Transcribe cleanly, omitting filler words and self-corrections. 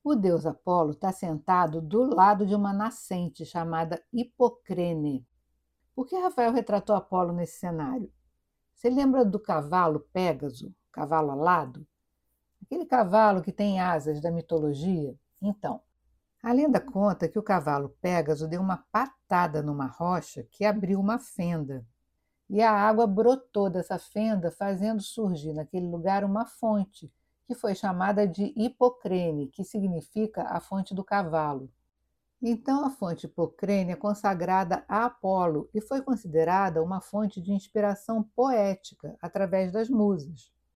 O deus Apolo está sentado do lado de uma nascente chamada Hipocrene. Por que Rafael retratou Apolo nesse cenário? Você lembra do cavalo Pégaso, cavalo alado? Aquele cavalo que tem asas da mitologia? Então, a lenda conta que o cavalo Pégaso deu uma patada numa rocha que abriu uma fenda. E a água brotou dessa fenda, fazendo surgir naquele lugar uma fonte, que foi chamada de Hipocrene, que significa a fonte do cavalo. Então, a fonte Hipocrene é consagrada a Apolo e foi considerada uma fonte de inspiração poética através das musas.